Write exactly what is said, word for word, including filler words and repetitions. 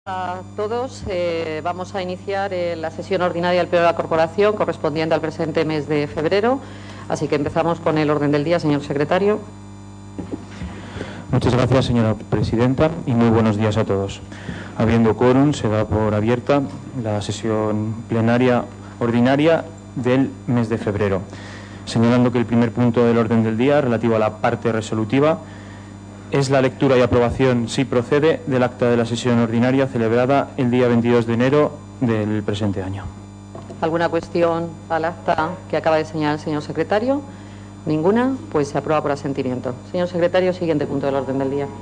A todos, eh, vamos a iniciar eh, la sesión ordinaria del Pleno de la Corporación correspondiente al presente mes de febrero, así que empezamos con el orden del día, señor secretario. Muchas gracias, señora presidenta, y muy buenos días a todos. Habiendo quórum, se da por abierta la sesión plenaria ordinaria del mes de febrero, señalando que el primer punto del orden del día, relativo a la parte resolutiva, es la lectura y aprobación, si procede, del acta de la sesión ordinaria celebrada el día veintidós de enero del presente año. ¿Alguna cuestión al acta que acaba de señalar el señor secretario? Ninguna, pues se aprueba por asentimiento. Señor secretario, siguiente punto del orden del día.